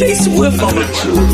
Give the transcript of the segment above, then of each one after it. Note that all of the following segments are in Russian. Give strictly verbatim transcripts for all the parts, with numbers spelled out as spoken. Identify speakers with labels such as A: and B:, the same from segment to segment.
A: J Swift on the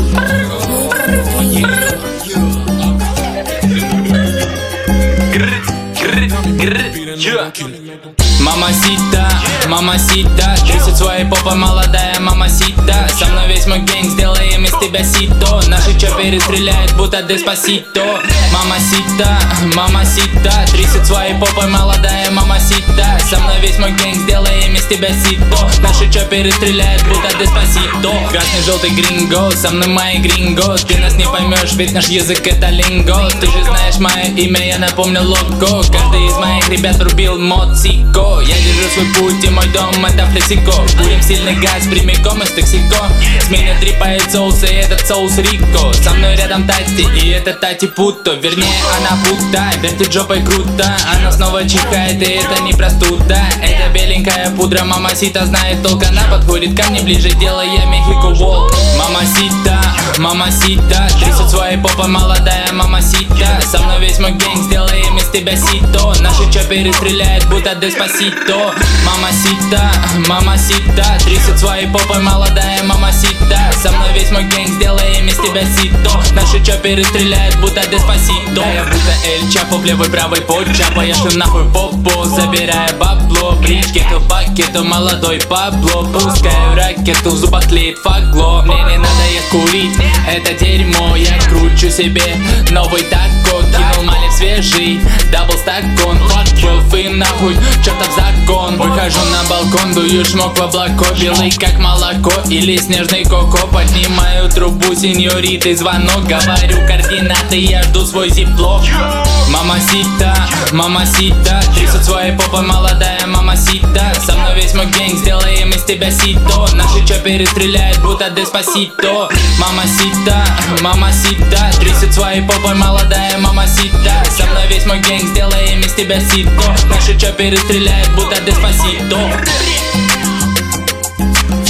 B: Мамасита, мамасита, трясет своей попой молодая мамасита. Со мной весь мой гэнг, сделаем из тебя сито. Наши чопперы стреляют, будто деспасито. Мамасита, мамасита, трясет своей попой молодая мамасита. Со мной весь мой гэнг, сделаем из тебя сито. Наши чопперы стреляют, будто деспасито. Красный, желтый, гринго, со мной мои гринго. Ты нас не поймешь, ведь наш язык это линго. Ты же знаешь мое имя, я напомню лого. Каждый из моих ребят врубил моцико. Я держу свой путь и мой дом это флексико. Курим сильный газ прямиком из Токсико. С меня трипает соус и этот соус Рико. Со мной рядом Тати и это Тати Путо. Вернее она пута, вертит жопой круто. Она снова чихает и это не простуда. Это беленькая пудра, мамасита знает толк. Она подходит ко мне ближе, делая Мехико Волк. Мамасита, мамасита, трясет своей попой молодая мамасита. Со мной весь мой гэнг, сделаем из тебя сито. Наши чопперы стреляют, будто деспасито. Мамасита, мамасита, трясет своей попой молодая мамасита. Со мной весь мой гэнг, сделаем из тебя сито. Наши чопперы стреляют, будто деспасито. Да, я будто Эль Чапо, в левой правой под Чапо. Я шу нахуй попо, забирая бабло. Бричкету, пакету, молодой Пабло. Пускаю ракету, в зубах тлеет фагло. Мне не надо их курить, это дерьмо. Я кручу себе новый тако. Кинул малев свежий, дабл стакон. Фак и нахуй, чертов закон. Выхожу на балкон, дую шмок в облако. Белый как молоко или снежный коко. Поднимаю трубу, сеньориты, звонок. Говорю координаты, я жду свой зиплок. Мамасита, мамасита, трясет своей попой молодая мамасита. Со мной весь мой гэнг, сделаем из тебя сито. Наши чопперы стреляют, будто деспасито. Мамасита, мамасита, трясет своей попой молодая мамасита. Со мной весь мой гэнг, сделаем из тебя сито. Наши чопперы стреляют, будто деспасито.